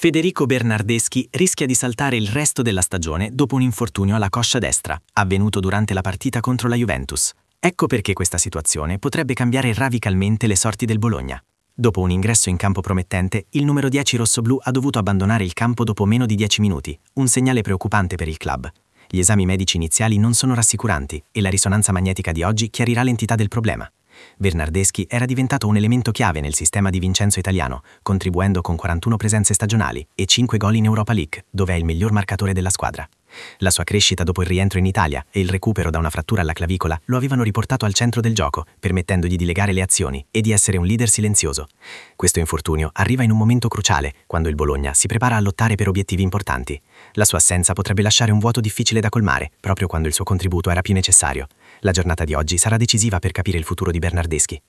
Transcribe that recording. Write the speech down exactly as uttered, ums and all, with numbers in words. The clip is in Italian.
Federico Bernardeschi rischia di saltare il resto della stagione dopo un infortunio alla coscia destra, avvenuto durante la partita contro la Juventus. Ecco perché questa situazione potrebbe cambiare radicalmente le sorti del Bologna. Dopo un ingresso in campo promettente, il numero dieci rossoblù ha dovuto abbandonare il campo dopo meno di dieci minuti, un segnale preoccupante per il club. Gli esami medici iniziali non sono rassicuranti e la risonanza magnetica di oggi chiarirà l'entità del problema. Bernardeschi era diventato un elemento chiave nel sistema di Vincenzo Italiano, contribuendo con quarantuno presenze stagionali e cinque gol in Europa League, dove è il miglior marcatore della squadra. La sua crescita dopo il rientro in Italia e il recupero da una frattura alla clavicola lo avevano riportato al centro del gioco, permettendogli di legare le azioni e di essere un leader silenzioso. Questo infortunio arriva in un momento cruciale, quando il Bologna si prepara a lottare per obiettivi importanti. La sua assenza potrebbe lasciare un vuoto difficile da colmare, proprio quando il suo contributo era più necessario. La giornata di oggi sarà decisiva per capire il futuro di Bernardeschi.